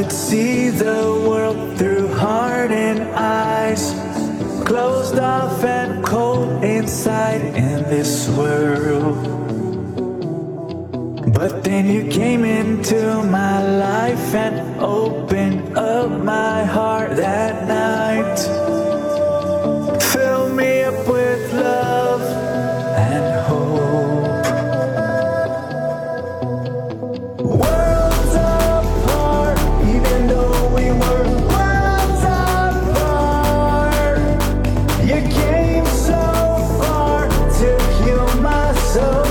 would see the world through hardened eyes, closed off and cold inside in this world. But then you came into my life and opened up my heart that night. Fill me up with love and hope. Worlds apart, even though we were worlds apart, you came so far to heal my soul.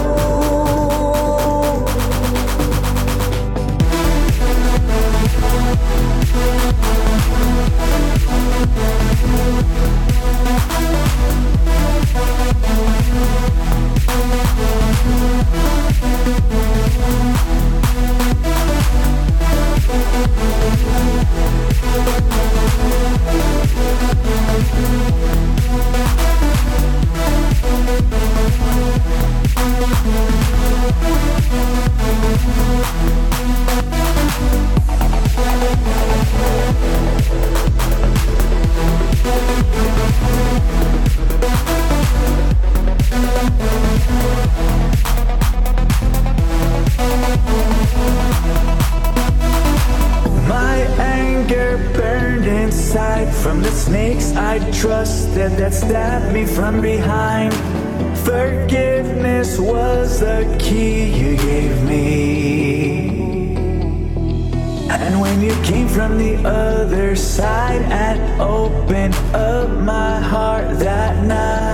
From the snakes I trusted that stabbed me from behind, forgiveness was the key you gave me. And when you came from the other side and opened up my heart that night,